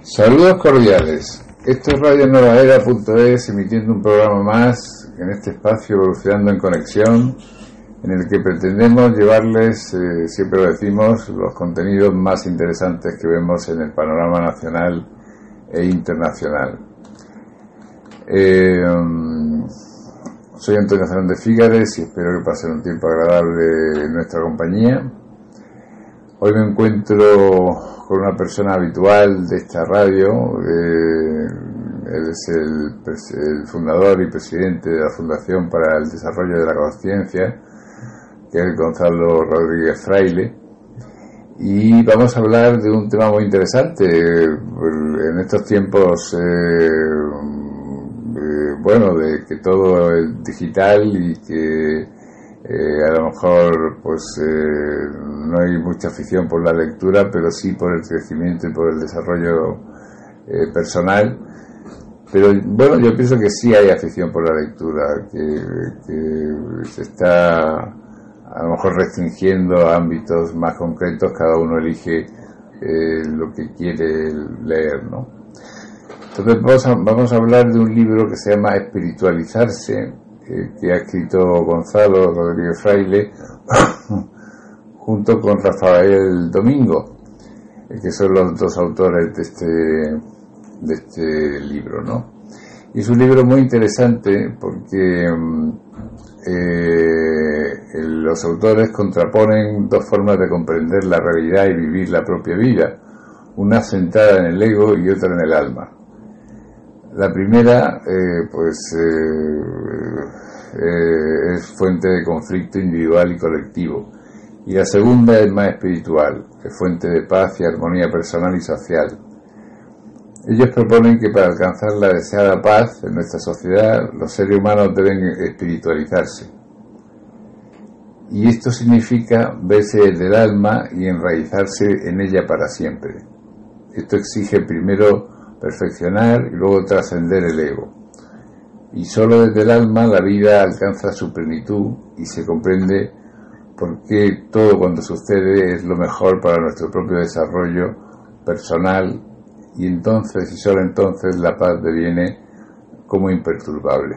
Saludos cordiales. Esto es radionuevaera.es, emitiendo un programa más en este espacio Evolucionando en Conexión, en el que pretendemos llevarles, siempre lo decimos, los contenidos más interesantes que vemos en el panorama nacional e internacional. Soy Antonio Fernández Fígares y espero que pasen un tiempo agradable en nuestra compañía. Hoy me encuentro con una persona habitual de esta radio. Él es el fundador y presidente de la Fundación para el Desarrollo de la Conciencia, que es Gonzalo Rodríguez Fraile, y vamos a hablar de un tema muy interesante en estos tiempos, de que todo es digital y que a lo mejor no hay mucha afición por la lectura, pero sí por el crecimiento y por el desarrollo personal. Pero bueno, yo pienso que sí hay afición por la lectura, que se está a lo mejor restringiendo a ámbitos más concretos. Cada uno elige lo que quiere leer, ¿no? Entonces vamos a hablar de un libro que se llama Espiritualizarse, que ha escrito Gonzalo Rodríguez Fraile junto con Rafael Domingo, que son los dos autores de este libro, ¿no? Y es un libro muy interesante porque los autores contraponen dos formas de comprender la realidad y vivir la propia vida, una centrada en el ego y otra en el alma. La primera es fuente de conflicto individual y colectivo, y la segunda es más espiritual, es fuente de paz y armonía personal y social. Ellos proponen que para alcanzar la deseada paz en nuestra sociedad, los seres humanos deben espiritualizarse. Y esto significa verse desde el alma y enraizarse en ella para siempre. Esto exige primero perfeccionar y luego trascender el ego. Y solo desde el alma la vida alcanza su plenitud y se comprende por qué todo cuanto sucede es lo mejor para nuestro propio desarrollo personal, y entonces y solo entonces la paz deviene como imperturbable.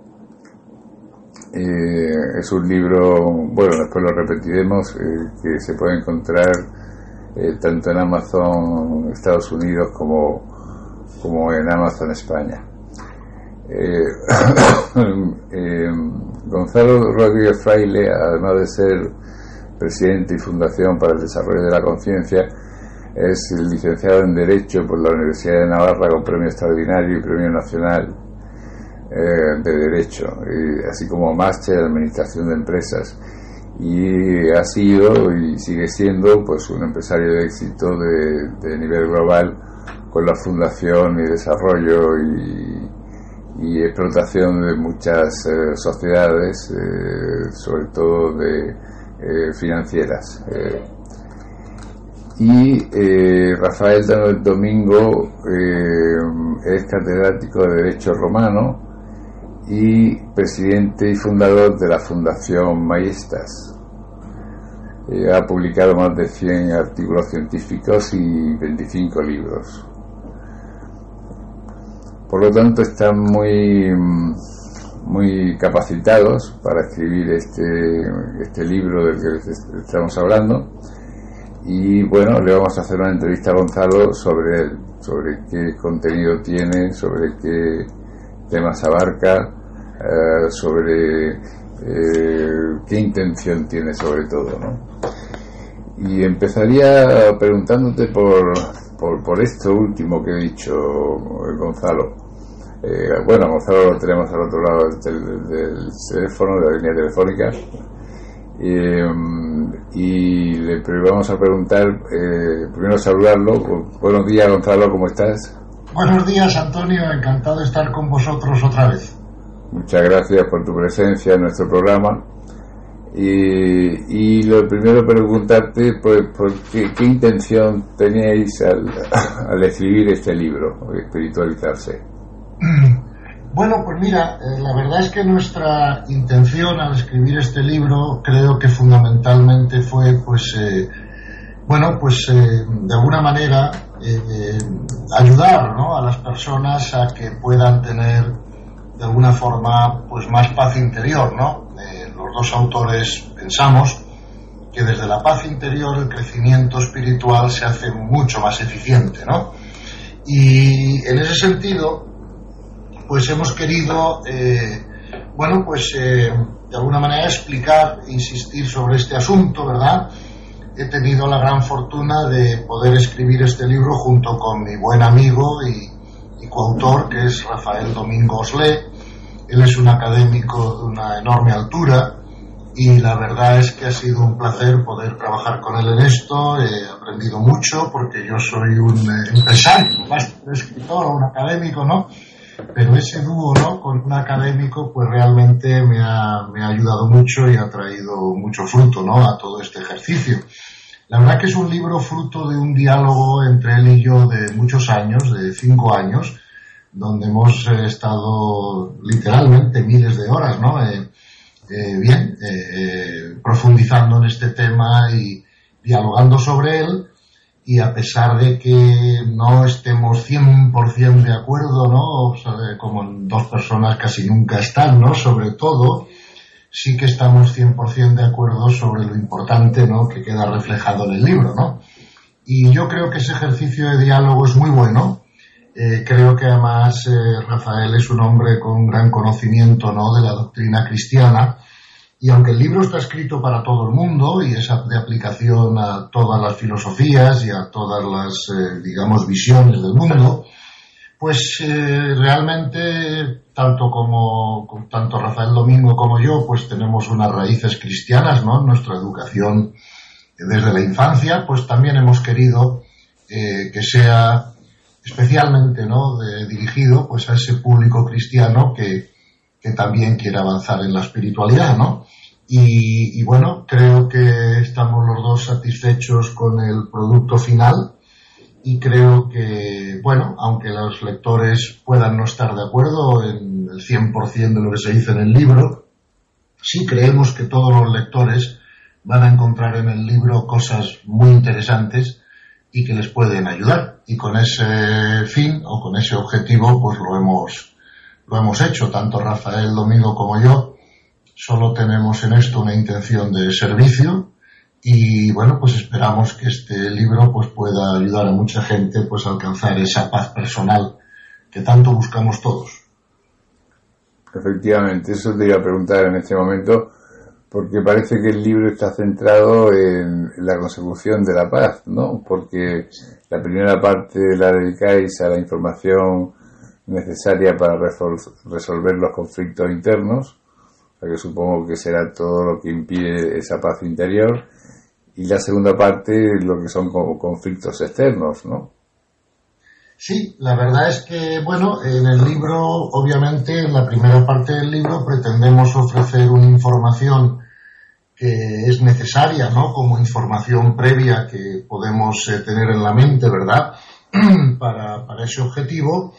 Es un libro, después lo repetiremos, que se puede encontrar tanto en Amazon Estados Unidos como en Amazon España. Gonzalo Rodríguez Fraile, además de ser presidente y fundación para el desarrollo de la conciencia, es licenciado en Derecho por la Universidad de Navarra con premio extraordinario y premio nacional de Derecho, así como máster en Administración de Empresas, y ha sido y sigue siendo un empresario de éxito de nivel global, con la fundación y desarrollo y explotación de muchas sociedades, sobre todo financieras. Rafael Domingo es catedrático de Derecho Romano y presidente y fundador de la Fundación Maestas. Ha publicado más de 100 artículos científicos y 25 libros. Por lo tanto, están muy capacitados para escribir este libro del que estamos hablando. Y le vamos a hacer una entrevista a Gonzalo sobre él, sobre qué contenido tiene, sobre qué temas abarca, sobre qué intención tiene sobre todo, ¿no? Y empezaría preguntándote por esto último que he dicho, Gonzalo. Gonzalo lo tenemos al otro lado del teléfono, de la línea telefónica, y le vamos a preguntar, primero saludarlo. Buenos días, Gonzalo, ¿cómo estás? Buenos días, Antonio, encantado de estar con vosotros otra vez. Muchas gracias por tu presencia en nuestro programa. Y lo primero, preguntarte por qué intención teníais al escribir este libro, Espiritualizarse. Bueno, pues mira, la verdad es que nuestra intención al escribir este libro creo que fundamentalmente fue de alguna manera ayudar, ¿no?, a las personas a que puedan tener de alguna forma pues más paz interior, ¿no? Los dos autores pensamos que desde la paz interior el crecimiento espiritual se hace mucho más eficiente, ¿no? Y en ese sentido pues hemos querido de alguna manera explicar, insistir sobre este asunto, ¿verdad? He tenido la gran fortuna de poder escribir este libro junto con mi buen amigo y coautor, que es Rafael Domingo Oslé. Él es un académico de una enorme altura y la verdad es que ha sido un placer poder trabajar con él en esto. He aprendido mucho porque yo soy un empresario, más que un escritor o un académico, ¿no? Pero ese dúo, ¿no?, con un académico pues realmente me ha ayudado mucho y ha traído mucho fruto, ¿no?, a todo este ejercicio. La verdad que es un libro fruto de un diálogo entre él y yo de muchos años, de 5 años, donde hemos estado literalmente miles de horas, ¿no?, profundizando en este tema y dialogando sobre él. Y a pesar de que no estemos 100% de acuerdo, ¿no?, o sea, como dos personas casi nunca están, ¿no?, sobre todo, sí que estamos 100% de acuerdo sobre lo importante, ¿no?, que queda reflejado en el libro, ¿no? Y yo creo que ese ejercicio de diálogo es muy bueno. Creo que además Rafael es un hombre con gran conocimiento, ¿no?, de la doctrina cristiana. Y aunque el libro está escrito para todo el mundo y es de aplicación a todas las filosofías y a todas las, visiones del mundo, pues realmente tanto Rafael Domingo como yo, pues tenemos unas raíces cristianas, ¿no?, en nuestra educación desde la infancia. Pues también hemos querido que sea especialmente, ¿no?, dirigido pues a ese público cristiano que también quiere avanzar en la espiritualidad, ¿no? Y bueno, creo que estamos los dos satisfechos con el producto final y creo que, bueno, aunque los lectores puedan no estar de acuerdo en el 100% de lo que se dice en el libro, sí creemos que todos los lectores van a encontrar en el libro cosas muy interesantes y que les pueden ayudar. Y con ese fin o con ese objetivo pues lo hemos hecho, tanto Rafael Domingo como yo. Solo tenemos en esto una intención de servicio y bueno, pues esperamos que este libro pues pueda ayudar a mucha gente pues a alcanzar esa paz personal que tanto buscamos todos. Efectivamente, eso te iba a preguntar en este momento, porque parece que el libro está centrado en la consecución de la paz, ¿no? Porque la primera parte la dedicáis a la información necesaria para resolver los conflictos internos, que supongo que será todo lo que impide esa paz interior, y la segunda parte lo que son conflictos externos, ¿no? Sí, la verdad es que, bueno, en el libro, obviamente, en la primera parte del libro pretendemos ofrecer una información que es necesaria, ¿no?, como información previa que podemos tener en la mente, ¿verdad?, para ese objetivo.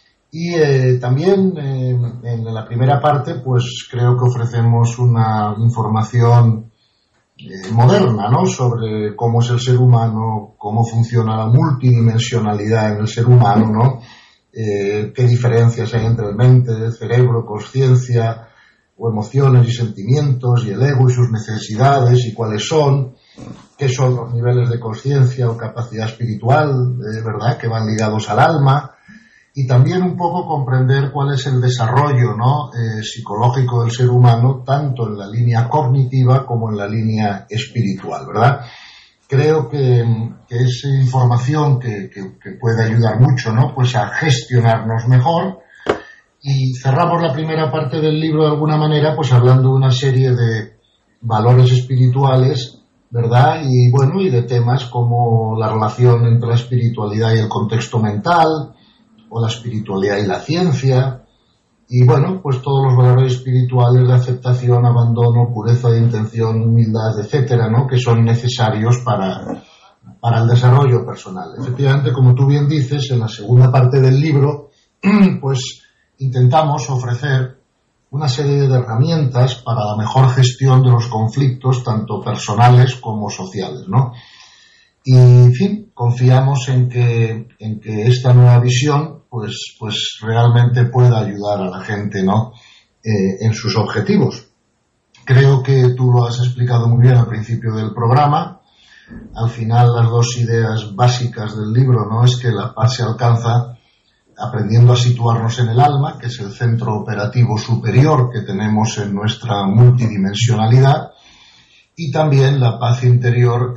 Y también en la primera parte pues creo que ofrecemos una información moderna, ¿no?, sobre cómo es el ser humano, cómo funciona la multidimensionalidad en el ser humano, ¿no?, qué diferencias hay entre mente, cerebro, conciencia o emociones y sentimientos y el ego y sus necesidades y cuáles son, qué son los niveles de conciencia o capacidad espiritual, ¿verdad?, que van ligados al alma. Y también un poco comprender cuál es el desarrollo, ¿no?, psicológico del ser humano, tanto en la línea cognitiva como en la línea espiritual, ¿verdad? Creo que es información que puede ayudar mucho, ¿no?, pues a gestionarnos mejor. Y cerramos la primera parte del libro de alguna manera pues hablando de una serie de valores espirituales, ¿verdad? Y bueno, y de temas como la relación entre la espiritualidad y el contexto mental, o la espiritualidad y la ciencia, y bueno, pues todos los valores espirituales de aceptación, abandono, pureza de intención, humildad, etcétera, ¿no?, que son necesarios para el desarrollo personal. Efectivamente, como tú bien dices, en la segunda parte del libro, pues intentamos ofrecer una serie de herramientas para la mejor gestión de los conflictos, tanto personales como sociales, ¿no? Y, en fin, confiamos en que esta nueva visión pues realmente pueda ayudar a la gente, ¿no?, en sus objetivos. Creo que tú lo has explicado muy bien al principio del programa. Al final, las dos ideas básicas del libro, ¿no?, es que la paz se alcanza aprendiendo a situarnos en el alma, que es el centro operativo superior que tenemos en nuestra multidimensionalidad, y también la paz interior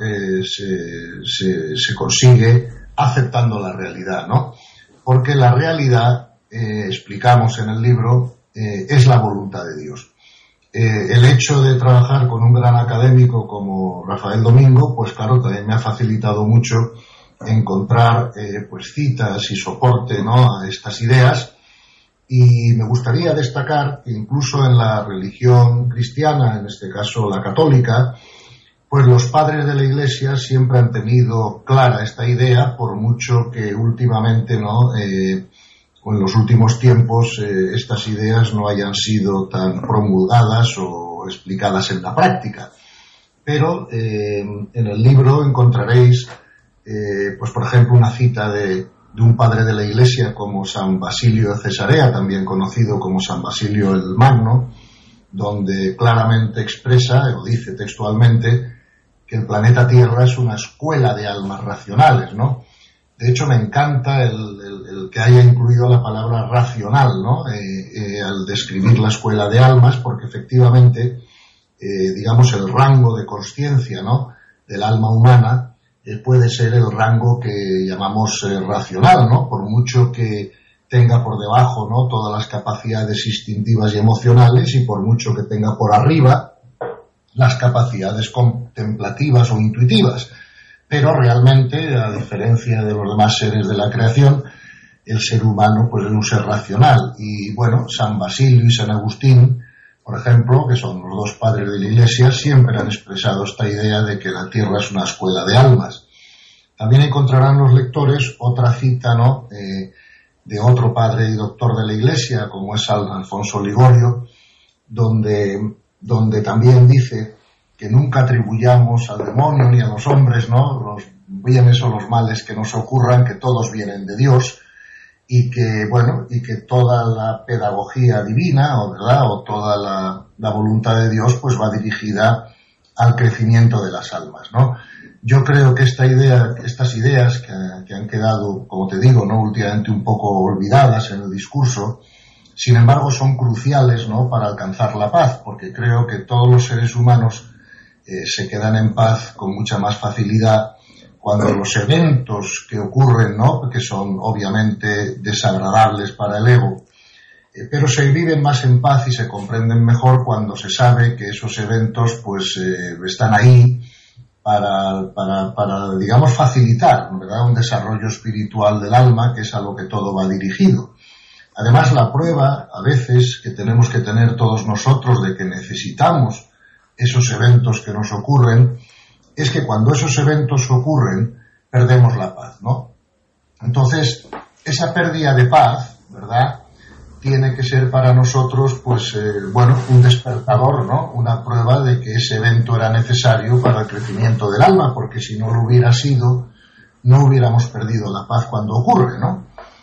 se consigue aceptando la realidad, ¿no? Porque la realidad, explicamos en el libro, es la voluntad de Dios. El hecho de trabajar con un gran académico como Rafael Domingo, pues claro, también me ha facilitado mucho encontrar pues citas y soporte, ¿no?, a estas ideas. Y me gustaría destacar que incluso en la religión cristiana, en este caso la católica, pues los padres de la Iglesia siempre han tenido clara esta idea, por mucho que últimamente, ¿no?, o en los últimos tiempos estas ideas no hayan sido tan promulgadas o explicadas en la práctica. Pero en el libro encontraréis, pues por ejemplo, una cita de un padre de la Iglesia como San Basilio de Cesarea, también conocido como San Basilio el Magno, donde claramente expresa, o dice textualmente, que el planeta Tierra es una escuela de almas racionales, ¿no? De hecho, me encanta el que haya incluido la palabra racional, ¿no?, al describir la escuela de almas, porque efectivamente, digamos, el rango de consciencia, ¿no?, del alma humana puede ser el rango que llamamos racional, ¿no?, por mucho que tenga por debajo, ¿no?, todas las capacidades instintivas y emocionales, y por mucho que tenga por arriba las capacidades contemplativas o intuitivas. Pero realmente, a diferencia de los demás seres de la creación, el ser humano pues es un ser racional. Y bueno, San Basilio y San Agustín, por ejemplo, que son los dos padres de la Iglesia, siempre han expresado esta idea de que la Tierra es una escuela de almas. También encontrarán los lectores otra cita, ¿no?, de otro padre y doctor de la Iglesia, como es San Alfonso Ligorio, donde también dice que nunca atribuyamos al demonio ni a los hombres, ¿no?, los bienes o los males que nos ocurran, que todos vienen de Dios, y que, bueno, y que toda la pedagogía divina, o toda la voluntad de Dios, pues va dirigida al crecimiento de las almas, ¿no? Yo creo que estas ideas que han quedado, como te digo, ¿no?, últimamente un poco olvidadas en el discurso, sin embargo son cruciales, ¿no?, para alcanzar la paz, porque creo que todos los seres humanos se quedan en paz con mucha más facilidad cuando los eventos que ocurren, ¿no?, que son obviamente desagradables para el ego, pero se viven más en paz y se comprenden mejor cuando se sabe que esos eventos pues están ahí para digamos facilitar, ¿verdad?, un desarrollo espiritual del alma, que es a lo que todo va dirigido. Además, la prueba a veces que tenemos que tener todos nosotros de que necesitamos esos eventos que nos ocurren es que cuando esos eventos ocurren perdemos la paz, ¿no? Entonces, esa pérdida de paz, ¿verdad?, tiene que ser para nosotros, pues, un despertador, ¿no?, una prueba de que ese evento era necesario para el crecimiento del alma, porque si no lo hubiera sido, no hubiéramos perdido la paz cuando ocurre, ¿no?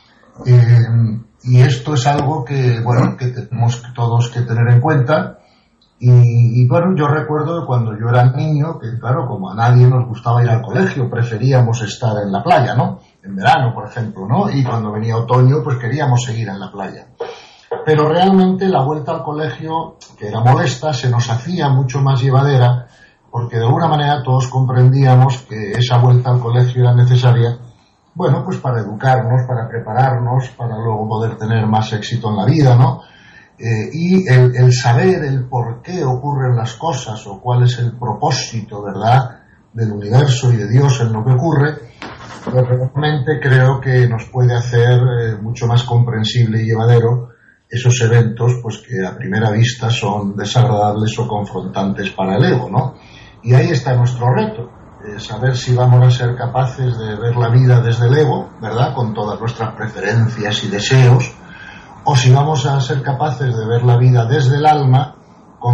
Y esto es algo que, bueno, que tenemos todos que tener en cuenta. Y bueno, yo recuerdo cuando yo era niño, que claro, como a nadie nos gustaba ir al colegio, preferíamos estar en la playa, ¿no?, en verano, por ejemplo, ¿no?, y cuando venía otoño, pues queríamos seguir en la playa. Pero realmente la vuelta al colegio, que era molesta, se nos hacía mucho más llevadera, porque de alguna manera todos comprendíamos que esa vuelta al colegio era necesaria, bueno, pues para educarnos, para prepararnos, para luego poder tener más éxito en la vida, ¿no? Y el saber el por qué ocurren las cosas o cuál es el propósito, ¿verdad?, del universo y de Dios en lo que ocurre, pues realmente creo que nos puede hacer mucho más comprensible y llevadero esos eventos, pues que a primera vista son desagradables o confrontantes para el ego, ¿no? Y ahí está nuestro reto, saber si vamos a ser capaces de ver la vida desde el ego, ¿verdad?, con todas nuestras preferencias y deseos, o si vamos a ser capaces de ver la vida desde el alma,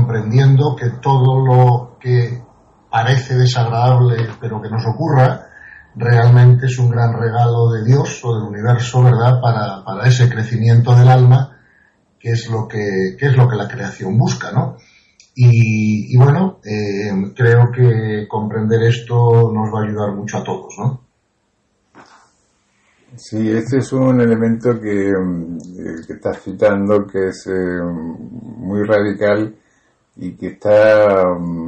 comprendiendo que todo lo que parece desagradable pero que nos ocurra realmente es un gran regalo de Dios o del universo, ¿verdad?, para ese crecimiento del alma, que es lo que la creación busca, ¿no? Y bueno, creo que comprender esto nos va a ayudar mucho a todos, ¿no? Sí, este es un elemento que estás citando, que es muy radical y que está,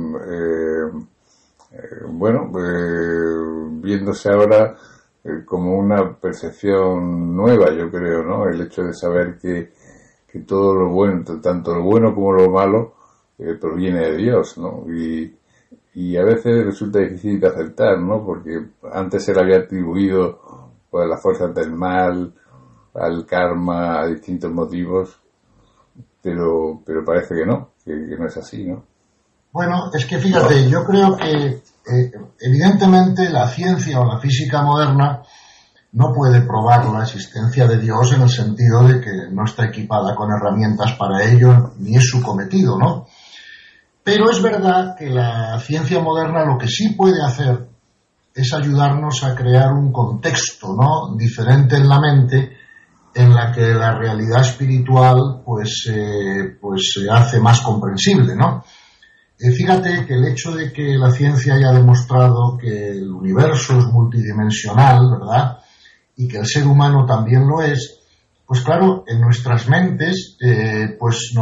viéndose ahora como una percepción nueva, yo creo, ¿no? El hecho de saber que todo lo bueno, tanto lo bueno como lo malo, proviene de Dios, ¿no? Y a veces resulta difícil de aceptar, ¿no? Porque antes se le había atribuido a las fuerzas del mal, al karma, a distintos motivos, pero parece que no es así, ¿no? Bueno, es que fíjate, yo creo que evidentemente la ciencia o la física moderna no puede probar la existencia de Dios en el sentido de que no está equipada con herramientas para ello, ni es su cometido, ¿no? Pero es verdad que la ciencia moderna lo que sí puede hacer es ayudarnos a crear un contexto, ¿no?, diferente en la mente, en la que la realidad espiritual pues se hace más comprensible, ¿no? Fíjate que el hecho de que la ciencia haya demostrado que el universo es multidimensional, ¿verdad?, y que el ser humano también lo es, pues claro, en nuestras mentes pues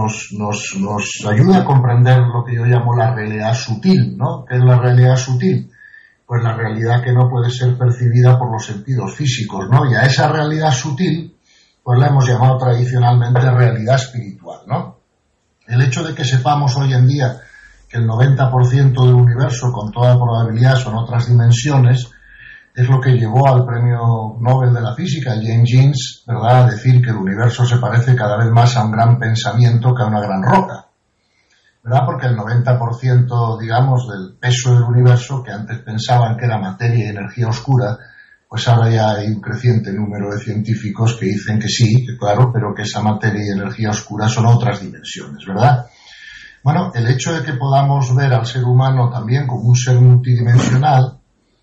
nos ayuda a comprender lo que yo llamo la realidad sutil, ¿no? ¿Qué es la realidad sutil? Pues la realidad que no puede ser percibida por los sentidos físicos, ¿no? Y a esa realidad sutil pues la hemos llamado tradicionalmente realidad espiritual, ¿no? El hecho de que sepamos hoy en día que el 90% del universo con toda probabilidad son otras dimensiones es lo que llevó al premio Nobel de la física, James Jeans, ¿verdad?, a decir que el universo se parece cada vez más a un gran pensamiento que a una gran roca, ¿verdad? Porque el 90%, digamos, del peso del universo, que antes pensaban que era materia y energía oscura, pues ahora ya hay un creciente número de científicos que dicen que sí, que claro, pero que esa materia y energía oscura son otras dimensiones, ¿verdad? Bueno, el hecho de que podamos ver al ser humano también como un ser multidimensional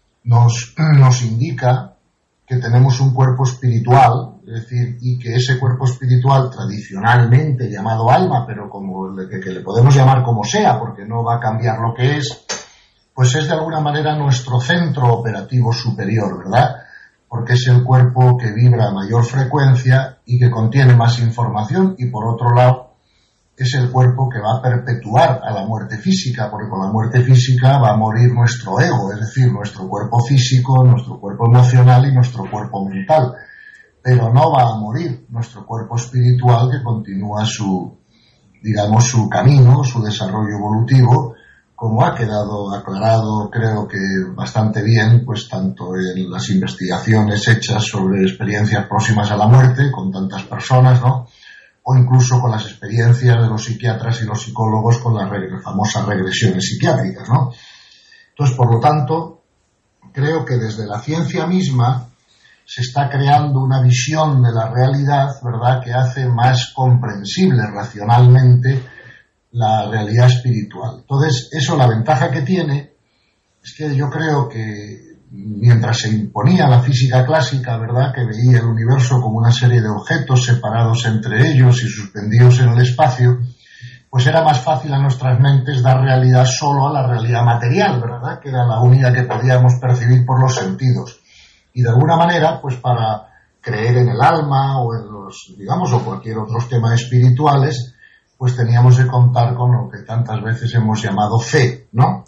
nos indica que tenemos un cuerpo espiritual, es decir, y que ese cuerpo espiritual tradicionalmente llamado alma, pero como que le podemos llamar como sea, porque no va a cambiar lo que es, pues es de alguna manera nuestro centro operativo superior, ¿verdad? Porque es el cuerpo que vibra a mayor frecuencia y que contiene más información, y por otro lado es el cuerpo que va a perpetuar a la muerte física, porque con la muerte física va a morir nuestro ego, es decir, nuestro cuerpo físico, nuestro cuerpo emocional y nuestro cuerpo mental. Pero no va a morir nuestro cuerpo espiritual, que continúa su camino, su desarrollo evolutivo, como ha quedado aclarado, creo que bastante bien, pues tanto en las investigaciones hechas sobre experiencias próximas a la muerte, con tantas personas, ¿no?, o incluso con las experiencias de los psiquiatras y los psicólogos con las famosas regresiones psiquiátricas, ¿no? Entonces, por lo tanto, creo que desde la ciencia misma se está creando una visión de la realidad, ¿verdad?, que hace más comprensible racionalmente la realidad espiritual. Entonces, eso, la ventaja que tiene es que yo creo que mientras se imponía la física clásica, ¿verdad?, que veía el universo como una serie de objetos separados entre ellos y suspendidos en el espacio, pues era más fácil a nuestras mentes dar realidad solo a la realidad material, ¿verdad?, que era la única que podíamos percibir por los sentidos. Y de alguna manera, pues para creer en el alma o en los, digamos, o cualquier otros temas espirituales, pues teníamos que contar con lo que tantas veces hemos llamado fe, ¿no?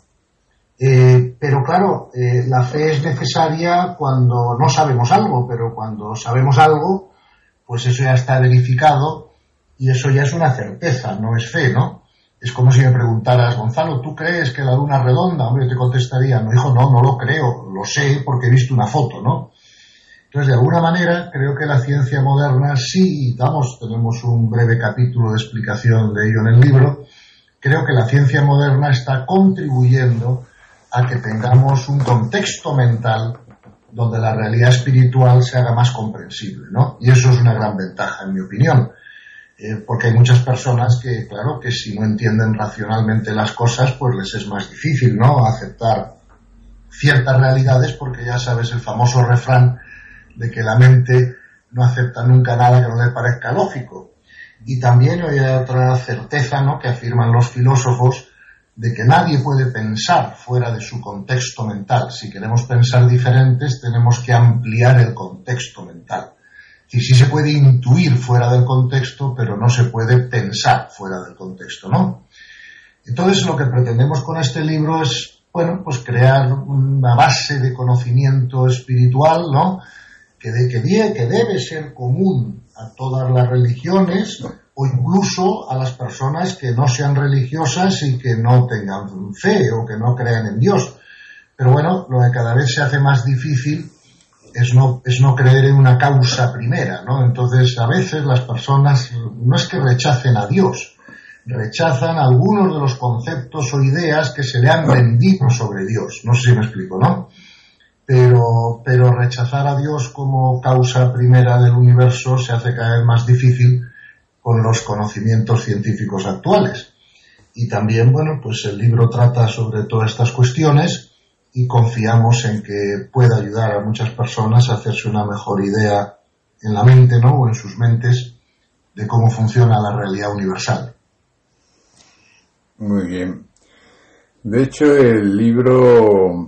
Pero claro, la fe es necesaria cuando no sabemos algo, pero cuando sabemos algo, pues eso ya está verificado y eso ya es una certeza, no es fe, ¿no? Es como si me preguntaras, Gonzalo, ¿tú crees que la luna es redonda? Hombre, yo te contestaría, no, hijo, no lo creo, lo sé porque he visto una foto, ¿no? Entonces, de alguna manera, creo que la ciencia moderna sí, tenemos un breve capítulo de explicación de ello en el libro, creo que la ciencia moderna está contribuyendo a que tengamos un contexto mental donde la realidad espiritual se haga más comprensible, ¿no? Y eso es una gran ventaja, en mi opinión, porque hay muchas personas que, claro, que si no entienden racionalmente las cosas, pues les es más difícil, ¿no?, aceptar ciertas realidades, porque ya sabes el famoso refrán de que la mente no acepta nunca nada que no le parezca lógico. Y también hay otra certeza, ¿no?, que afirman los filósofos, de que nadie puede pensar fuera de su contexto mental. Si queremos pensar diferentes, tenemos que ampliar el contexto mental. Y sí se puede intuir fuera del contexto, pero no se puede pensar fuera del contexto, ¿no? Entonces, lo que pretendemos con este libro es, bueno, pues crear una base de conocimiento espiritual, ¿no?, que debe ser común a todas las religiones, o incluso a las personas que no sean religiosas y que no tengan fe o que no crean en Dios. Pero bueno, lo que cada vez se hace más difícil es no creer en una causa primera, ¿no? Entonces, a veces las personas no es que rechacen a Dios, rechazan algunos de los conceptos o ideas que se le han vendido sobre Dios. No sé si me explico, ¿no? Pero rechazar a Dios como causa primera del universo se hace cada vez más difícil con los conocimientos científicos actuales. Y también, bueno, pues el libro trata sobre todas estas cuestiones y confiamos en que pueda ayudar a muchas personas a hacerse una mejor idea en la mente, ¿no?, o en sus mentes, de cómo funciona la realidad universal. Muy bien. De hecho, el libro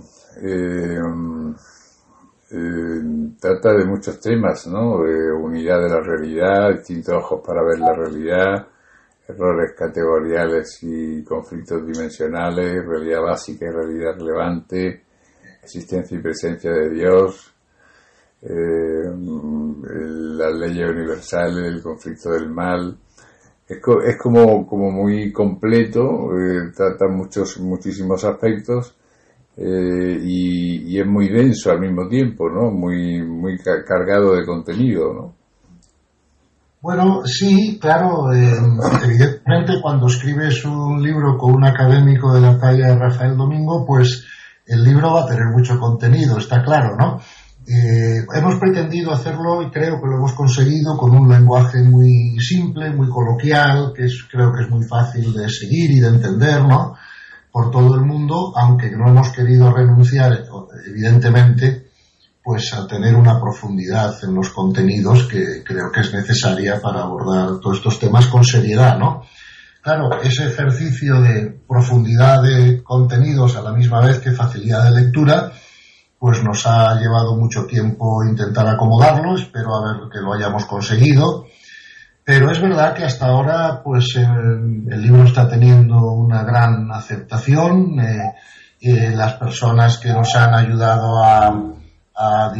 trata de muchos temas, ¿no? Unidad de la realidad, distintos ojos para ver la realidad, errores categoriales y conflictos dimensionales, realidad básica y realidad relevante, existencia y presencia de Dios, las leyes universales, el conflicto del mal. Es como muy completo, trata muchísimos aspectos, y es muy denso al mismo tiempo, ¿no? Muy cargado de contenido, ¿no? Bueno, sí, claro, evidentemente cuando escribes un libro con un académico de la talla de Rafael Domingo, pues el libro va a tener mucho contenido, está claro, ¿no? Hemos pretendido hacerlo, y creo que lo hemos conseguido, con un lenguaje muy simple, muy coloquial, creo que es muy fácil de seguir y de entender, ¿no?, por todo el mundo, aunque no hemos querido renunciar, evidentemente, pues a tener una profundidad en los contenidos que creo que es necesaria para abordar todos estos temas con seriedad, ¿no? Claro, ese ejercicio de profundidad de contenidos a la misma vez que facilidad de lectura, pues nos ha llevado mucho tiempo intentar acomodarlo. Espero a ver que lo hayamos conseguido. Pero es verdad que hasta ahora, pues el libro está teniendo una gran aceptación. Las personas que nos han ayudado a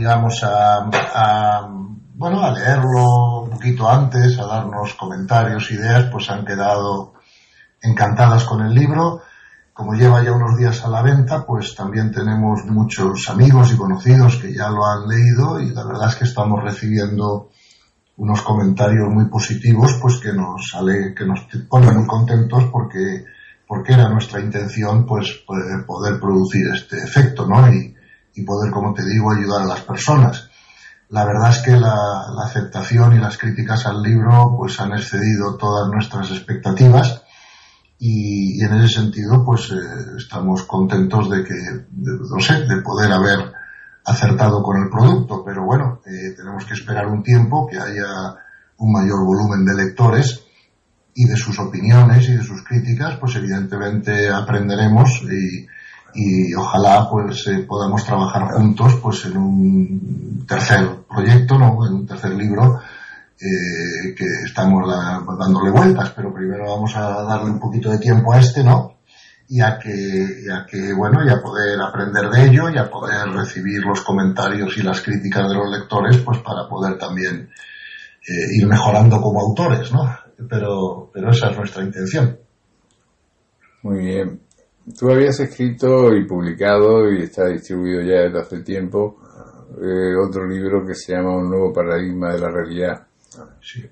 leerlo un poquito antes, a darnos comentarios, ideas, pues han quedado encantadas con el libro. Como lleva ya unos días a la venta, pues también tenemos muchos amigos y conocidos que ya lo han leído, y la verdad es que estamos recibiendo unos comentarios muy positivos, pues que nos ponen muy contentos porque era nuestra intención, pues poder producir este efecto, ¿no? Y poder, como te digo, ayudar a las personas. La verdad es que la aceptación y las críticas al libro pues han excedido todas nuestras expectativas, y en ese sentido pues estamos contentos de poder haber acertado con el producto. Pero bueno, tenemos que esperar un tiempo, que haya un mayor volumen de lectores, y de sus opiniones y de sus críticas pues evidentemente aprenderemos, y ojalá pues podamos trabajar juntos pues en un tercer proyecto, ¿no?, en un tercer libro, que estamos dándole vueltas, pero primero vamos a darle un poquito de tiempo a este, ¿no?, y a poder aprender de ello, y a poder recibir los comentarios y las críticas de los lectores, pues para poder también ir mejorando como autores, ¿no? Pero esa es nuestra intención. Muy bien. Tú habías escrito y publicado, y está distribuido ya desde hace tiempo, otro libro que se llama Un nuevo paradigma de la realidad. Sí.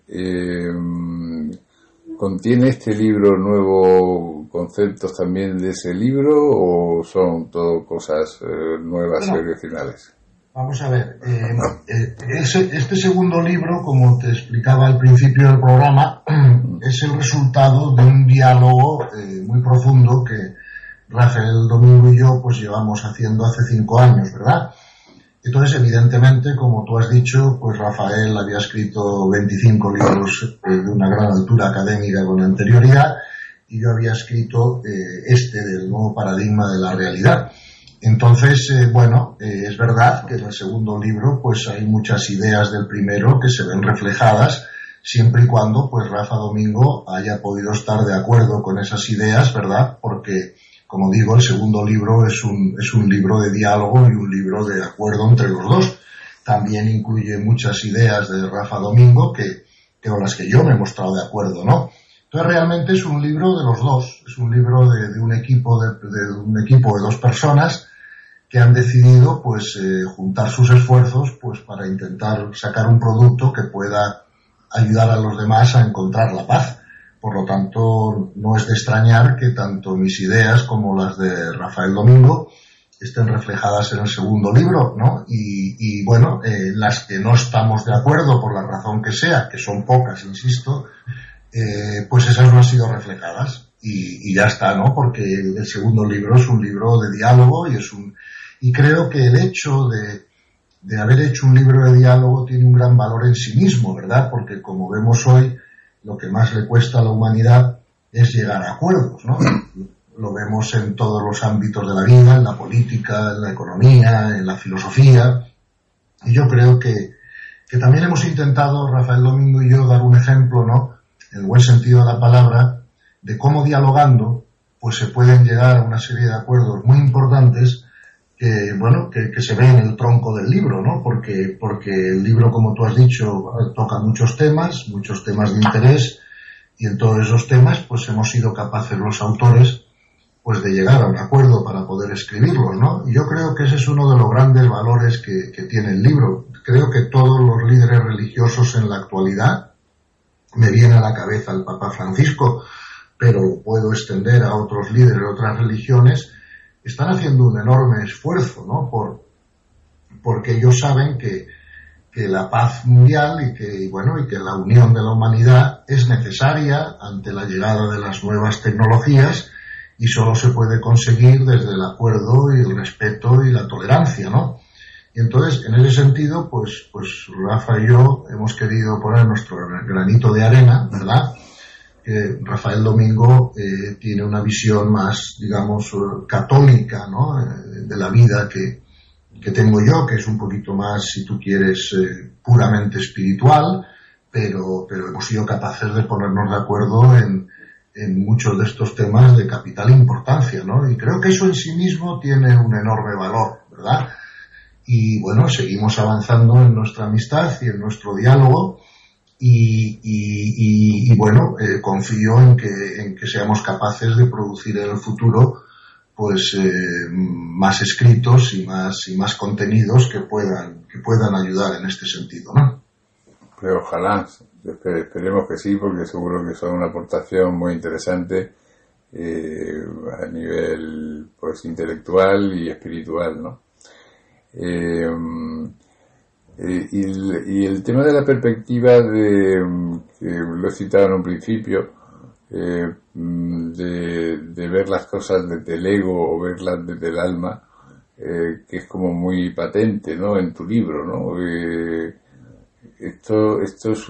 ¿Contiene este libro nuevos conceptos también de ese libro, o son todo cosas nuevas y originales? Vamos a ver, este segundo libro, como te explicaba al principio del programa, es el resultado de un diálogo muy profundo que Rafael Domingo y yo pues llevamos haciendo hace 5 años, ¿verdad? Entonces, evidentemente, como tú has dicho, pues Rafael había escrito 25 libros de una gran altura académica con anterioridad, y yo había escrito del nuevo paradigma de la realidad. Entonces, es verdad que en el segundo libro pues hay muchas ideas del primero que se ven reflejadas, siempre y cuando pues Rafa Domingo haya podido estar de acuerdo con esas ideas, ¿verdad? Porque, como digo, el segundo libro es un libro de diálogo y un libro de acuerdo entre los dos. También incluye muchas ideas de Rafa Domingo con las que yo me he mostrado de acuerdo, ¿no? Entonces realmente es un libro de los dos, es un libro de un equipo de 2 personas que han decidido pues juntar sus esfuerzos pues para intentar sacar un producto que pueda ayudar a los demás a encontrar la paz. Por lo tanto, no es de extrañar que tanto mis ideas como las de Rafael Domingo estén reflejadas en el segundo libro, ¿no? Y las que no estamos de acuerdo por la razón que sea, que son pocas, insisto, pues esas no han sido reflejadas. Y ya está, ¿no? Porque el segundo libro es un libro de diálogo y creo que el hecho de haber hecho un libro de diálogo tiene un gran valor en sí mismo, ¿verdad? Porque como vemos hoy, lo que más le cuesta a la humanidad es llegar a acuerdos, ¿no? Lo vemos en todos los ámbitos de la vida, en la política, en la economía, en la filosofía. Y yo creo que también hemos intentado, Rafael Domingo y yo, dar un ejemplo, ¿no? En el buen sentido de la palabra, de cómo dialogando, pues se pueden llegar a una serie de acuerdos muy importantes que se ve en el tronco del libro, ¿no? Porque el libro, como tú has dicho, toca muchos temas de interés, y en todos esos temas pues hemos sido capaces los autores pues de llegar a un acuerdo para poder escribirlos, ¿no? Y yo creo que ese es uno de los grandes valores que tiene el libro. Creo que todos los líderes religiosos en la actualidad, me viene a la cabeza el Papa Francisco, pero puedo extender a otros líderes de otras religiones, están haciendo un enorme esfuerzo, ¿no? Porque ellos saben que la paz mundial y que la unión de la humanidad es necesaria ante la llegada de las nuevas tecnologías, y solo se puede conseguir desde el acuerdo y el respeto y la tolerancia, ¿no? Y entonces, en ese sentido, pues Rafa y yo hemos querido poner nuestro granito de arena, ¿verdad? Que Rafael Domingo tiene una visión más, digamos, católica, ¿no? De la vida que tengo yo, que es un poquito más, si tú quieres, puramente espiritual, pero hemos sido capaces de ponernos de acuerdo en muchos de estos temas de capital importancia, ¿no? Y creo que eso en sí mismo tiene un enorme valor, ¿verdad? Y bueno, seguimos avanzando en nuestra amistad y en nuestro diálogo. Y confío en que seamos capaces de producir en el futuro pues más escritos y más contenidos que puedan ayudar en este sentido, ¿no? Pues ojalá, esperemos que sí, porque seguro que son una aportación muy interesante a nivel pues intelectual y espiritual, ¿no? Y el tema de la perspectiva que lo he citado en un principio, de ver las cosas desde el ego o verlas desde el alma, que es como muy patente, ¿no? En tu libro, ¿no? Esto es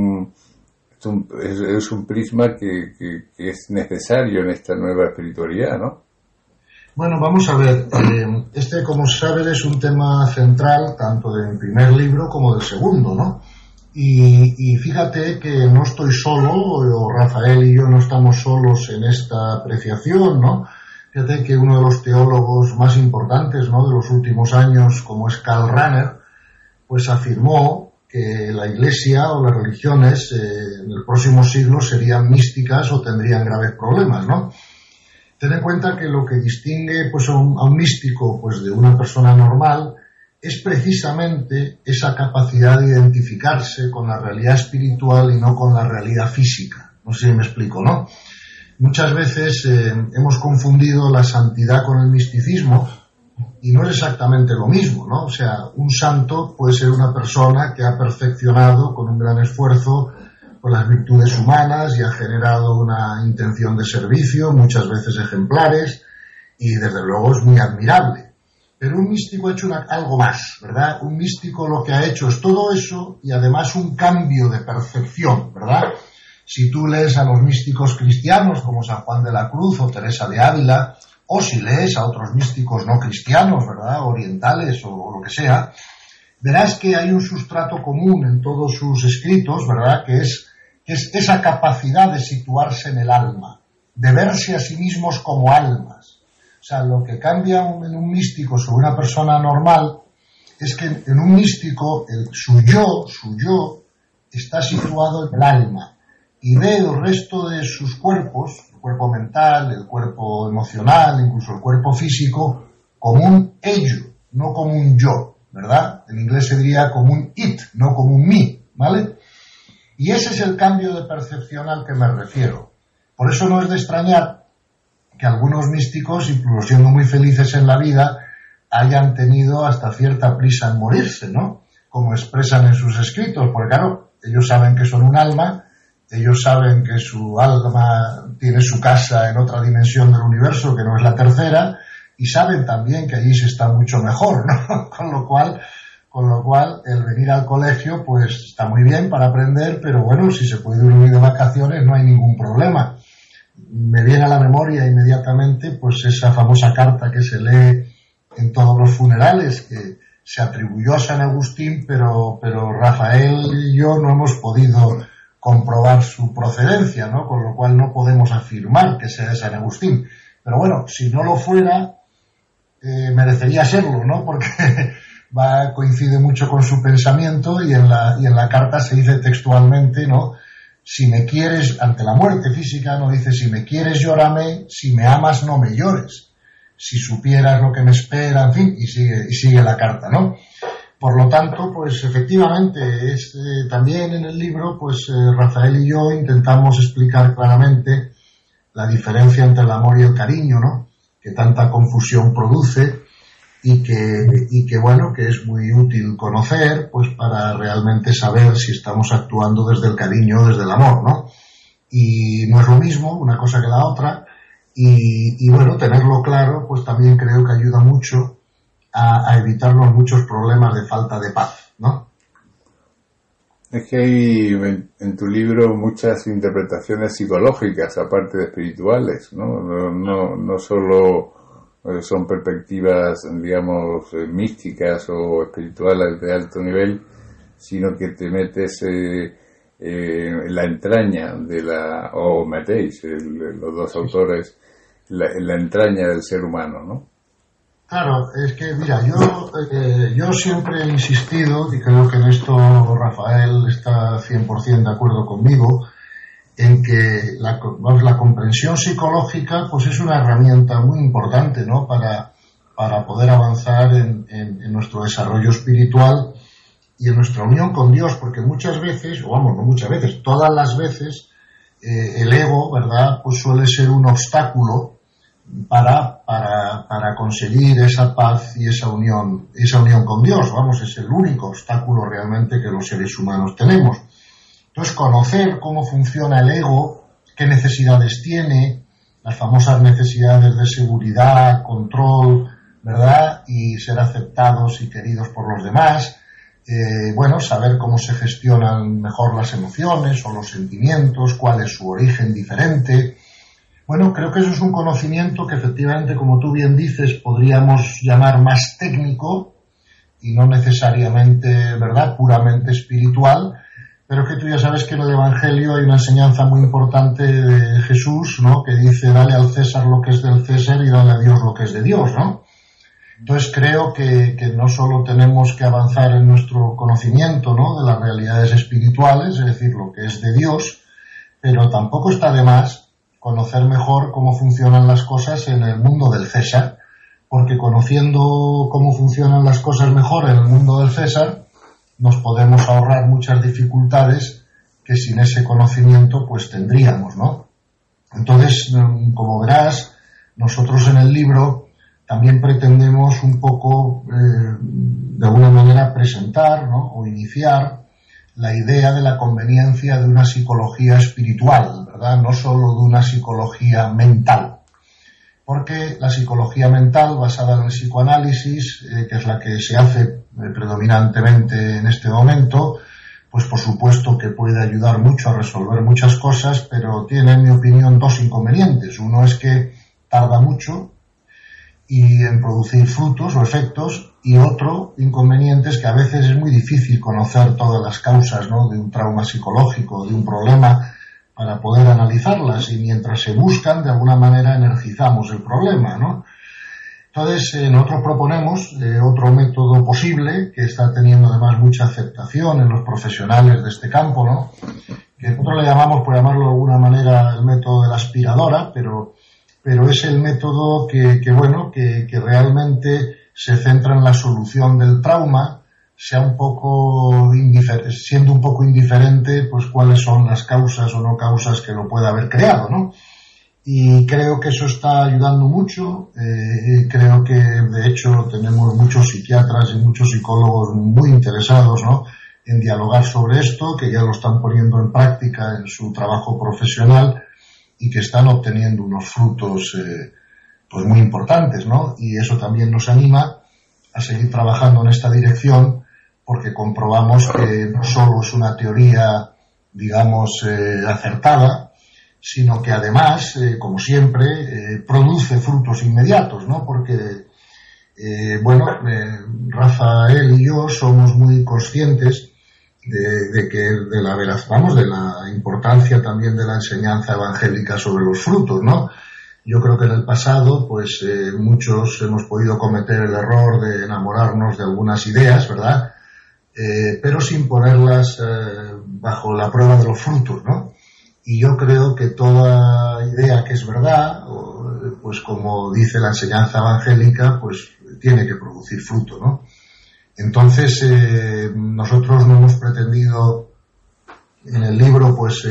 un prisma que es necesario en esta nueva espiritualidad, ¿no? Bueno, vamos a ver, como sabes, es un tema central tanto del primer libro como del segundo, ¿no? Y fíjate que no estoy solo, o Rafael y yo no estamos solos en esta apreciación, ¿no? Fíjate que uno de los teólogos más importantes, ¿no?, de los últimos años, como es Karl Rahner, pues afirmó que la Iglesia o las religiones en el próximo siglo serían místicas o tendrían graves problemas, ¿no? Ten en cuenta que lo que distingue pues a un místico pues de una persona normal es precisamente esa capacidad de identificarse con la realidad espiritual y no con la realidad física. No sé si me explico, ¿no? Muchas veces hemos confundido la santidad con el misticismo y no es exactamente lo mismo, ¿no? O sea, un santo puede ser una persona que ha perfeccionado con un gran esfuerzo con las virtudes humanas y ha generado una intención de servicio, muchas veces ejemplares, y desde luego es muy admirable. Pero un místico ha hecho algo más, ¿verdad? Un místico lo que ha hecho es todo eso y además un cambio de percepción, ¿verdad? Si tú lees a los místicos cristianos como San Juan de la Cruz o Teresa de Ávila, o si lees a otros místicos no cristianos, ¿verdad? Orientales o lo que sea, verás que hay un sustrato común en todos sus escritos, ¿verdad? Que es esa capacidad de situarse en el alma, de verse a sí mismos como almas. O sea, lo que cambia en un místico sobre una persona normal es que en un místico su yo, está situado en el alma y ve el resto de sus cuerpos, el cuerpo mental, el cuerpo emocional, incluso el cuerpo físico, como un ello, no como un yo, ¿verdad? En inglés se diría como un it, no como un me, ¿vale? Y ese es el cambio de percepción al que me refiero. Por eso no es de extrañar que algunos místicos, incluso siendo muy felices en la vida, hayan tenido hasta cierta prisa en morirse, ¿no? Como expresan en sus escritos, porque claro, ellos saben que son un alma, ellos saben que su alma tiene su casa en otra dimensión del universo que no es la tercera, y saben también que allí se está mucho mejor, ¿no? Con lo cual el venir al colegio pues está muy bien para aprender, pero bueno, si se puede ir de vacaciones no hay ningún problema. Me viene a la memoria inmediatamente pues esa famosa carta que se lee en todos los funerales, que se atribuyó a San Agustín, pero Rafael y yo no hemos podido comprobar su procedencia, ¿no? Con lo cual no podemos afirmar que sea de San Agustín. Pero bueno, si no lo fuera, merecería serlo, ¿no? Porque coincide mucho con su pensamiento y en la carta se dice textualmente, ¿no? Si me quieres, ante la muerte física, no dice, si me quieres llórame, si me amas no me llores, si supieras lo que me espera, en fin, y sigue la carta, ¿no? Por lo tanto, pues efectivamente, también en el libro, pues Rafael y yo intentamos explicar claramente la diferencia entre el amor y el cariño, ¿no? Que tanta confusión produce y que bueno, que es muy útil conocer, pues para realmente saber si estamos actuando desde el cariño o desde el amor, ¿no? Y no es lo mismo una cosa que la otra, y bueno, tenerlo claro, pues también creo que ayuda mucho a evitarnos muchos problemas de falta de paz, ¿no? Es que hay en tu libro muchas interpretaciones psicológicas, aparte de espirituales, ¿no? No solo son perspectivas, digamos, místicas o espirituales de alto nivel, sino que te metes en la entraña o metéis, los dos autores, en la entraña del ser humano, ¿no? Claro, es que mira, yo siempre he insistido, y creo que en esto Rafael está 100% de acuerdo conmigo, en que la comprensión psicológica pues es una herramienta muy importante, ¿no? para poder avanzar en nuestro desarrollo espiritual y en nuestra unión con Dios, porque muchas veces, o vamos, no muchas veces, todas las veces el ego, ¿verdad?, pues suele ser un obstáculo para conseguir esa paz y esa unión con Dios. Vamos, es el único obstáculo realmente que los seres humanos tenemos. Entonces, conocer cómo funciona el ego, qué necesidades tiene, las famosas necesidades de seguridad, control, ¿verdad?, y ser aceptados y queridos por los demás, bueno, saber cómo se gestionan mejor las emociones o los sentimientos, cuál es su origen diferente. Bueno, creo que eso es un conocimiento que efectivamente, como tú bien dices, podríamos llamar más técnico y no necesariamente, ¿verdad?, puramente espiritual, pero que tú ya sabes que en el Evangelio hay una enseñanza muy importante de Jesús, ¿no?, que dice, dale al César lo que es del César y dale a Dios lo que es de Dios, ¿no? Entonces creo que no solo tenemos que avanzar en nuestro conocimiento, ¿no?, de las realidades espirituales, es decir, lo que es de Dios, pero tampoco está de más conocer mejor cómo funcionan las cosas en el mundo del César, porque conociendo cómo funcionan las cosas mejor en el mundo del César, nos podemos ahorrar muchas dificultades que sin ese conocimiento pues tendríamos, ¿no? Entonces, como verás, nosotros en el libro también pretendemos un poco, de alguna manera, presentar, ¿no?, o iniciar la idea de la conveniencia de una psicología espiritual, ¿verdad?, no solo de una psicología mental. porque la psicología mental basada en el psicoanálisis, que es la que se hace predominantemente en este momento, pues por supuesto que puede ayudar mucho a resolver muchas cosas, pero tiene, en mi opinión, dos inconvenientes. Uno es que tarda mucho y en producir frutos o efectos, y otro inconveniente es que a veces es muy difícil conocer todas las causas, ¿no?, de un trauma psicológico, de un problema, para poder analizarlas, y mientras se buscan, de alguna manera energizamos el problema, ¿no? Entonces, nosotros proponemos otro método posible, que está teniendo además mucha aceptación en los profesionales de este campo, ¿no?, que nosotros le llamamos, por llamarlo de alguna manera, el método de la aspiradora, pero es el método que realmente se centra en la solución del trauma, siendo un poco indiferente pues cuáles son las causas o no causas que lo pueda haber creado, ¿no? Y creo que eso está ayudando mucho. Creo que de hecho tenemos muchos psiquiatras y muchos psicólogos muy interesados, ¿no?, en dialogar sobre esto, que ya lo están poniendo en práctica en su trabajo profesional y que están obteniendo unos frutos pues muy importantes, ¿no? Y eso también nos anima a seguir trabajando en esta dirección, porque comprobamos que no solo es una teoría, digamos, acertada, sino que además, como siempre, produce frutos inmediatos, ¿no? Porque, Rafael y yo somos muy conscientes de la importancia también de la enseñanza evangélica sobre los frutos, ¿no? Yo creo que en el pasado, pues, muchos hemos podido cometer el error de enamorarnos de algunas ideas, ¿verdad?, pero sin ponerlas bajo la prueba de los frutos, ¿no? Y yo creo que toda idea que es verdad, pues como dice la enseñanza evangélica, pues tiene que producir fruto, ¿no? Entonces, nosotros no hemos pretendido en el libro, pues,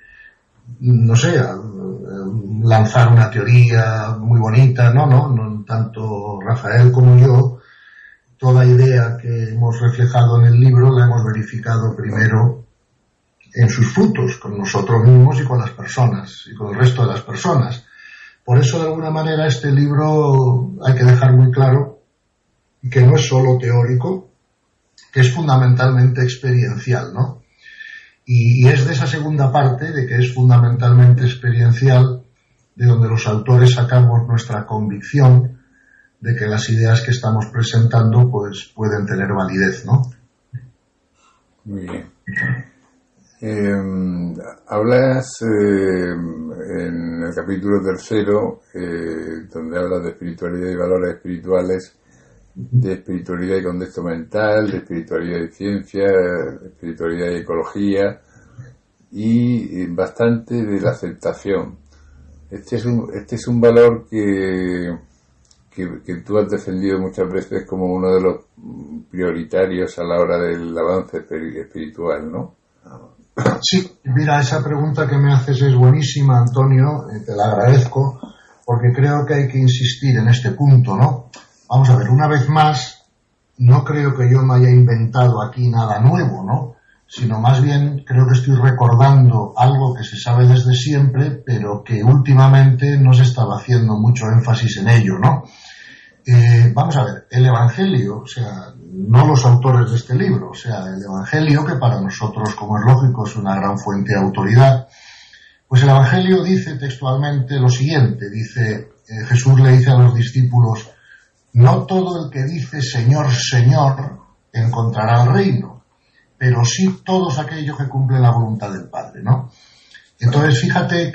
lanzar una teoría muy bonita, no, tanto Rafael como yo, toda idea que hemos reflejado en el libro la hemos verificado primero en sus frutos, con nosotros mismos y con las personas, y con el resto de las personas. Por eso, de alguna manera, este libro hay que dejar muy claro que no es solo teórico, que es fundamentalmente experiencial, ¿no? Y es de esa segunda parte, de que es fundamentalmente experiencial, de donde los autores sacamos nuestra convicción de que las ideas que estamos presentando pues pueden tener validez, ¿no? Muy bien. Hablas en el capítulo 3, donde hablas de espiritualidad y valores espirituales, de espiritualidad y contexto mental, de espiritualidad y ciencia, de espiritualidad y ecología, y bastante de la aceptación. Este es un valor que tú has defendido muchas veces como uno de los prioritarios a la hora del avance espiritual, ¿no? Sí, mira, esa pregunta que me haces es buenísima, Antonio, te la agradezco, porque creo que hay que insistir en este punto, ¿no? Vamos a ver, una vez más, no creo que yo me haya inventado aquí nada nuevo, ¿no? Sino más bien creo que estoy recordando algo que se sabe desde siempre, pero que últimamente no se estaba haciendo mucho énfasis en ello, ¿no? Vamos a ver, el Evangelio, o sea, no los autores de este libro, o sea, el Evangelio, que para nosotros, como es lógico, es una gran fuente de autoridad, pues el Evangelio dice textualmente lo siguiente, Jesús le dice a los discípulos: no todo el que dice Señor, Señor, encontrará el reino, pero sí todos aquellos que cumplen la voluntad del Padre, ¿no? Entonces, fíjate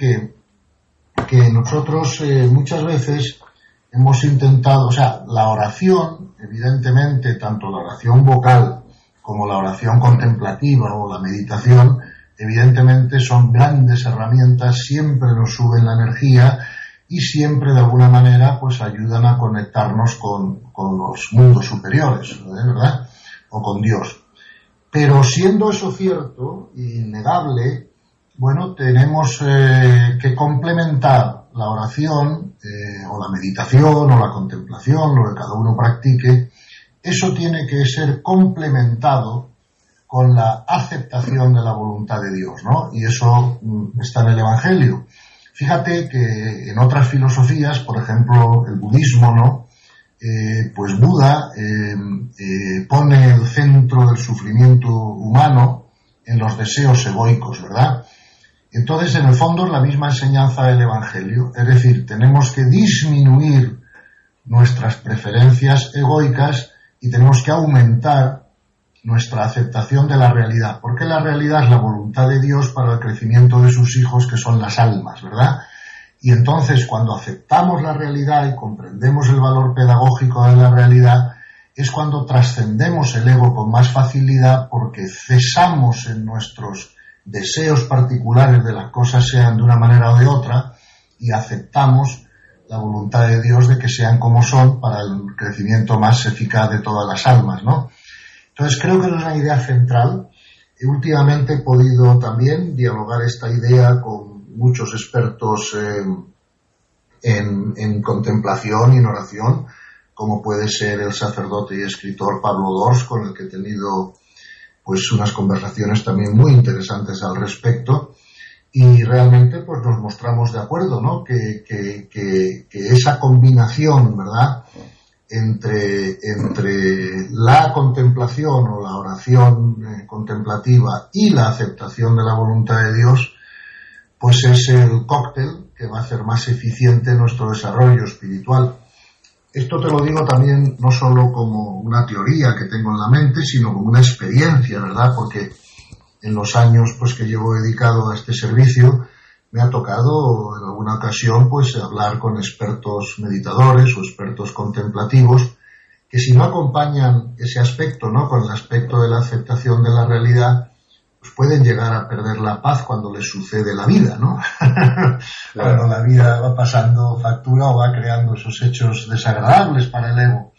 que nosotros muchas veces hemos intentado, o sea, la oración, evidentemente, tanto la oración vocal como la oración contemplativa o la meditación, evidentemente son grandes herramientas, siempre nos suben la energía y siempre de alguna manera pues ayudan a conectarnos con los mundos superiores, ¿verdad? O con Dios. Pero siendo eso cierto, innegable, bueno, tenemos que complementar la oración o la meditación o la contemplación, lo que cada uno practique. Eso tiene que ser complementado con la aceptación de la voluntad de Dios, ¿no? Y eso está en el Evangelio. Fíjate que en otras filosofías, por ejemplo, el budismo, ¿no? Pues Buda pone el centro del sufrimiento humano en los deseos egoicos, ¿verdad? Entonces, en el fondo, es la misma enseñanza del Evangelio. Es decir, tenemos que disminuir nuestras preferencias egoicas y tenemos que aumentar nuestra aceptación de la realidad, porque la realidad es la voluntad de Dios para el crecimiento de sus hijos, que son las almas, ¿verdad? Y entonces, cuando aceptamos la realidad y comprendemos el valor pedagógico de la realidad, es cuando trascendemos el ego con más facilidad, porque cesamos en nuestros deseos particulares de las cosas sean de una manera o de otra y aceptamos la voluntad de Dios de que sean como son para el crecimiento más eficaz de todas las almas, ¿no? Entonces creo que es una idea central. Últimamente he podido también dialogar esta idea con muchos expertos en contemplación y en oración, como puede ser el sacerdote y escritor Pablo Dors, con el que he tenido pues unas conversaciones también muy interesantes al respecto, y realmente pues nos mostramos de acuerdo, ¿no? Que esa combinación, ¿verdad?, entre la contemplación o la oración contemplativa y la aceptación de la voluntad de Dios, pues es el cóctel que va a hacer más eficiente nuestro desarrollo espiritual. Esto te lo digo también no solo como una teoría que tengo en la mente, sino como una experiencia, ¿verdad? Porque en los años pues que llevo dedicado a este servicio me ha tocado en alguna ocasión pues hablar con expertos meditadores o expertos contemplativos que si no acompañan ese aspecto, ¿no?, con el aspecto de la aceptación de la realidad, pues pueden llegar a perder la paz cuando les sucede la vida, ¿no? Cuando la vida va pasando factura o va creando esos hechos desagradables para el ego.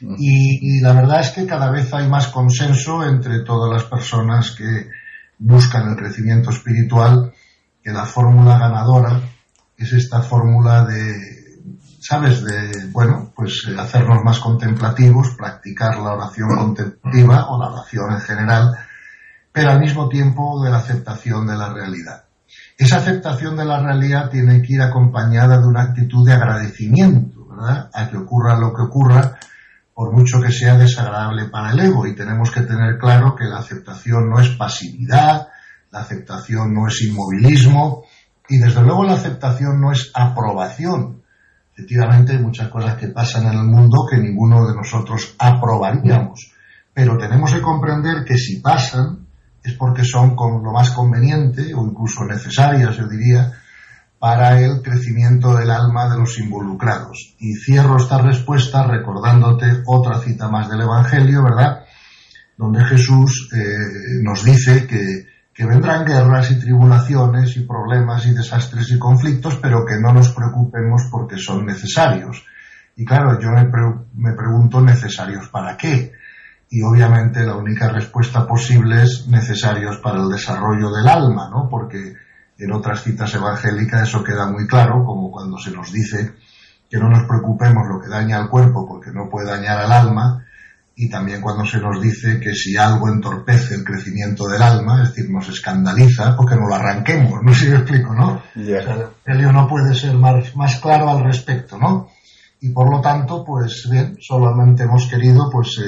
Y la verdad es que cada vez hay más consenso entre todas las personas que buscan el crecimiento espiritual, que la fórmula ganadora es esta fórmula de, ¿sabes?, de, bueno, pues hacernos más contemplativos, practicar la oración contemplativa o la oración en general, pero al mismo tiempo de la aceptación de la realidad. Esa aceptación de la realidad tiene que ir acompañada de una actitud de agradecimiento, ¿verdad?, a que ocurra lo que ocurra, por mucho que sea desagradable para el ego, y tenemos que tener claro que la aceptación no es pasividad, la aceptación no es inmovilismo, y desde luego la aceptación no es aprobación. Efectivamente hay muchas cosas que pasan en el mundo que ninguno de nosotros aprobaríamos, pero tenemos que comprender que si pasan es porque son con lo más conveniente o incluso necesarias, yo diría, para el crecimiento del alma de los involucrados. Y cierro esta respuesta recordándote otra cita más del Evangelio, ¿verdad?, donde Jesús nos dice que vendrán guerras y tribulaciones y problemas y desastres y conflictos, pero que no nos preocupemos porque son necesarios. Y claro, yo me pregunto, ¿necesarios para qué? Y obviamente la única respuesta posible es necesarios para el desarrollo del alma, ¿no? Porque en otras citas evangélicas eso queda muy claro, como cuando se nos dice que no nos preocupemos lo que daña al cuerpo porque no puede dañar al alma, y también cuando se nos dice que si algo entorpece el crecimiento del alma, es decir, nos escandaliza, porque no lo arranquemos, no sé si me explico, ¿no? Yeah. O sea, el Evangelio no puede ser más claro al respecto, ¿no? Y por lo tanto, pues bien, solamente hemos querido, pues,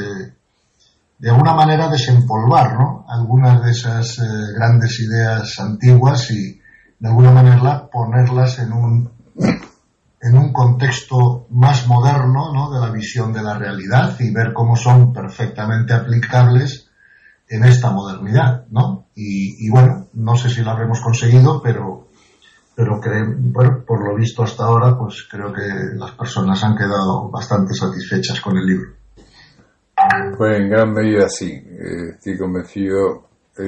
de alguna manera desempolvar, ¿no?, algunas de esas grandes ideas antiguas y de alguna manera ponerlas en un contexto más moderno, ¿no?, de la visión de la realidad y ver cómo son perfectamente aplicables en esta modernidad, ¿no? Y bueno, no sé si lo habremos conseguido, pero bueno, por lo visto hasta ahora, pues creo que las personas han quedado bastante satisfechas con el libro. Pues en gran medida sí, estoy convencido.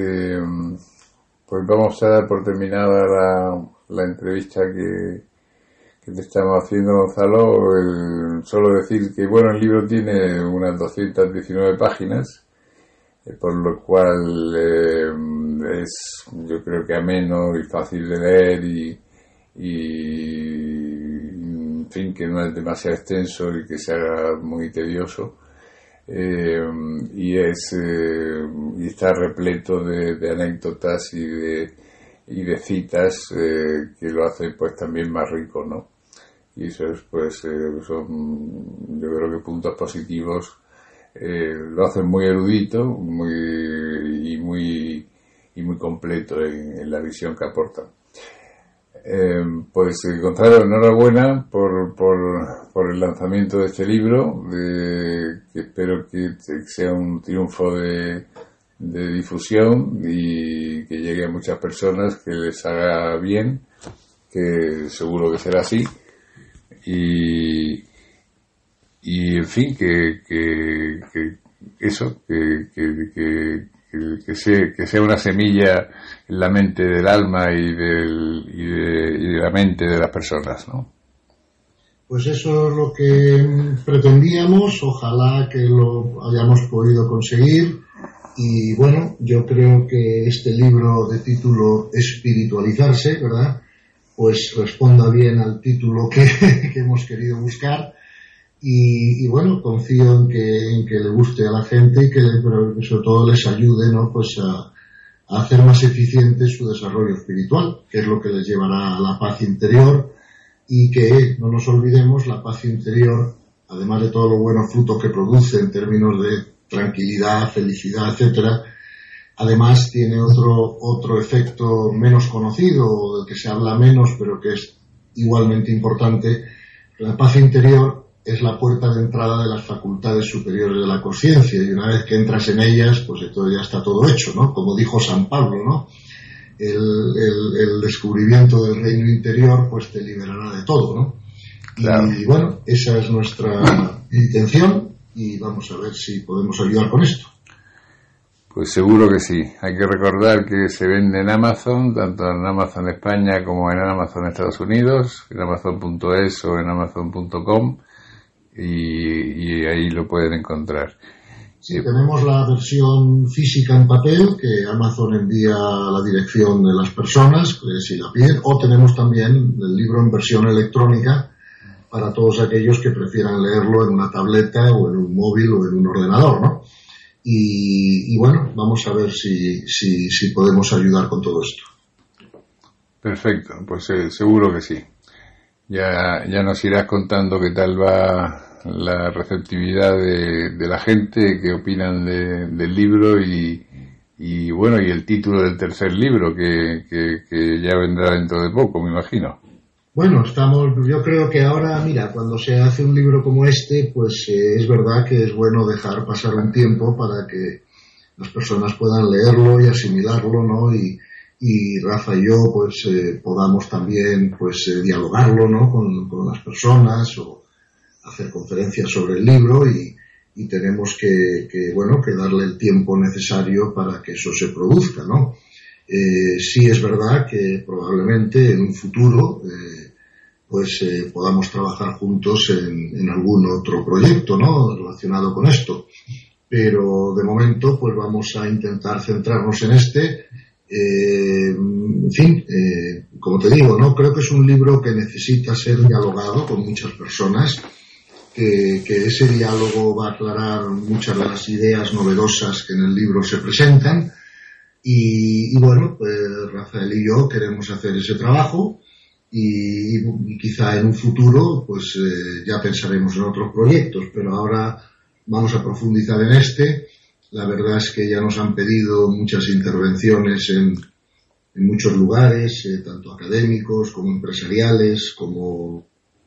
Pues vamos a dar por terminada la entrevista que te estamos haciendo, Gonzalo. Solo decir que, bueno, el libro tiene unas 219 páginas, por lo cual es, yo creo que ameno y fácil de leer y en fin, que no es demasiado extenso y que se haga muy tedioso. Y está repleto de anécdotas y y de citas que lo hacen pues también más rico, ¿no? Y eso es pues son, yo creo que puntos positivos. Lo hacen muy erudito, muy completo en la visión que aportan. Pues Gonzalo, enhorabuena por el lanzamiento de este libro, que espero que sea un triunfo de difusión y que llegue a muchas personas, que les haga bien, que seguro que será así, y en fin, que sea una semilla en la mente del alma y de la mente de las personas, ¿no? Pues eso es lo que pretendíamos, ojalá que lo hayamos podido conseguir. Y bueno, yo creo que este libro de título Espiritualizarse, ¿verdad?, pues responda bien al título que hemos querido buscar. Y bueno, confío en que le guste a la gente y pero sobre todo les ayude, ¿no?, pues a hacer más eficiente su desarrollo espiritual, que es lo que les llevará a la paz interior. Y que no nos olvidemos, la paz interior, además de todos los buenos frutos que produce en términos de tranquilidad, felicidad, etcétera, además tiene otro efecto menos conocido, del que se habla menos, pero que es igualmente importante. La paz interior es la puerta de entrada de las facultades superiores de la conciencia, y una vez que entras en ellas, pues entonces ya está todo hecho, ¿no? Como dijo San Pablo, ¿no? El descubrimiento del reino interior pues te liberará de todo, ¿no? Claro. Y bueno, esa es nuestra intención y vamos a ver si podemos ayudar con esto. Pues seguro que sí. Hay que recordar que se vende en Amazon, tanto en Amazon España como en Amazon Estados Unidos, en Amazon.es o en Amazon.com, y ahí lo pueden encontrar. Sí, tenemos la versión física en papel que Amazon envía a la dirección de las personas si la piden, o tenemos también el libro en versión electrónica para todos aquellos que prefieran leerlo en una tableta o en un móvil o en un ordenador, ¿no? Y bueno, vamos a ver si podemos ayudar con todo esto. Perfecto, pues seguro que sí. Ya nos irás contando qué tal va la receptividad de la gente, qué opinan del libro y bueno, y el título del tercer libro que ya vendrá dentro de poco, me imagino. Bueno, yo creo que ahora, mira, cuando se hace un libro como este, pues es verdad que es bueno dejar pasar un tiempo para que las personas puedan leerlo y asimilarlo, ¿no? Y Rafa y yo, pues podamos también, pues dialogarlo, ¿no? Con las personas o hacer conferencias sobre el libro y tenemos que darle el tiempo necesario para que eso se produzca, ¿no? Sí es verdad que probablemente en un futuro podamos trabajar juntos en algún otro proyecto, ¿no?, relacionado con esto, pero de momento pues vamos a intentar centrarnos en este. En fin, como te digo, ¿no?, creo que es un libro que necesita ser dialogado con muchas personas, que ese diálogo va a aclarar muchas de las ideas novedosas que en el libro se presentan y bueno, pues Rafael y yo queremos hacer ese trabajo y quizá en un futuro pues ya pensaremos en otros proyectos, pero ahora vamos a profundizar en este. La verdad es que ya nos han pedido muchas intervenciones en muchos lugares, tanto académicos como empresariales, como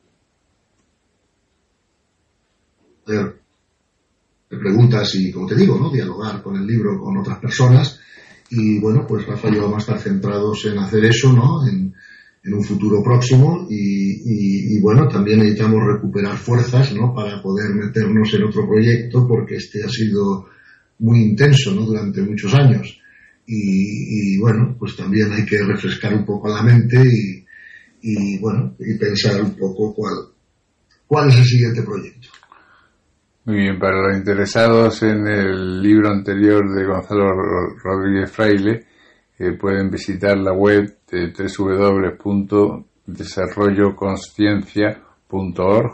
preguntas y, como te digo, ¿no?, dialogar con el libro con otras personas. Y bueno, pues Rafa y yo vamos a estar centrados en hacer eso, ¿no?, en un futuro próximo y bueno, también necesitamos recuperar fuerzas, ¿no?, para poder meternos en otro proyecto, porque este ha sido muy intenso, ¿no?, durante muchos años y bueno, pues también hay que refrescar un poco la mente y bueno, y pensar un poco cuál es el siguiente proyecto. Muy bien, para los interesados en el libro anterior de Gonzalo Rodríguez Fraile, pueden visitar la web de www.desarrolloconsciencia.org,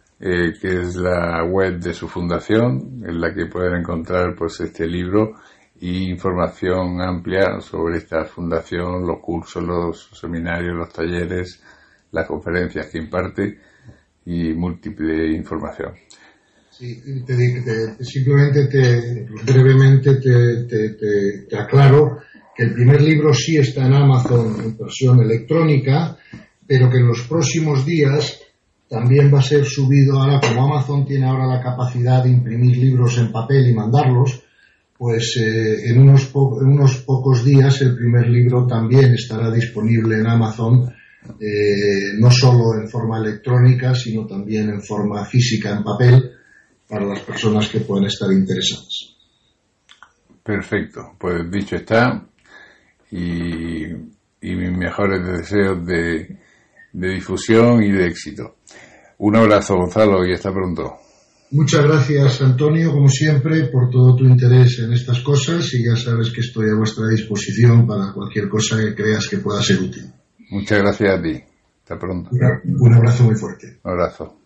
que es la web de su fundación, en la que pueden encontrar pues este libro y información amplia sobre esta fundación, los cursos, los seminarios, los talleres, las conferencias que imparte y múltiple información. Sí, simplemente brevemente te aclaro que el primer libro sí está en Amazon en versión electrónica, pero que en los próximos días también va a ser subido. Ahora, como Amazon tiene ahora la capacidad de imprimir libros en papel y mandarlos, pues en unos pocos días el primer libro también estará disponible en Amazon, no solo en forma electrónica, sino también en forma física, en papel, para las personas que puedan estar interesadas. Perfecto, pues dicho está, y mis mejores deseos de difusión y de éxito. Un abrazo, Gonzalo, y hasta pronto. Muchas gracias, Antonio, como siempre, por todo tu interés en estas cosas, y ya sabes que estoy a vuestra disposición para cualquier cosa que creas que pueda ser útil. Muchas gracias a ti. Hasta pronto. Un abrazo muy fuerte. Un abrazo.